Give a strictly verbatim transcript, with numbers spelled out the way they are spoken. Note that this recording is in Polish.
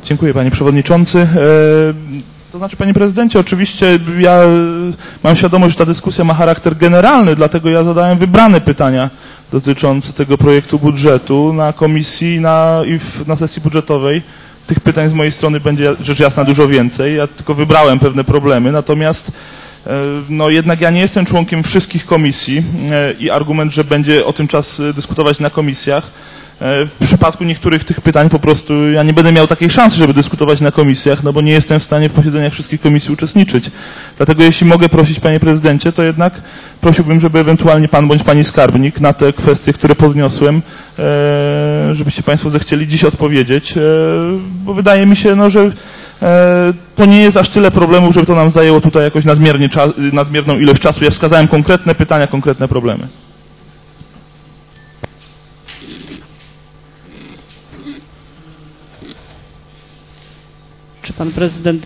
Dziękuję, panie przewodniczący. To znaczy, panie prezydencie, oczywiście ja mam świadomość, że ta dyskusja ma charakter generalny, dlatego ja zadałem wybrane pytania dotyczące tego projektu budżetu na komisji na, i w, na sesji budżetowej. Tych pytań z mojej strony będzie rzecz jasna dużo więcej. Ja tylko wybrałem pewne problemy, natomiast no jednak ja nie jestem członkiem wszystkich komisji i argument, że będzie o tym czas dyskutować na komisjach. W przypadku niektórych tych pytań po prostu ja nie będę miał takiej szansy, żeby dyskutować na komisjach, no bo nie jestem w stanie w posiedzeniach wszystkich komisji uczestniczyć. Dlatego jeśli mogę prosić, panie prezydencie, to jednak prosiłbym, żeby ewentualnie pan bądź pani skarbnik na te kwestie, które podniosłem, żebyście państwo zechcieli dziś odpowiedzieć, bo wydaje mi się, no, że to nie jest aż tyle problemów, żeby to nam zajęło tutaj jakoś nadmiernie, nadmierną ilość czasu. Ja wskazałem konkretne pytania, konkretne problemy. Czy pan prezydent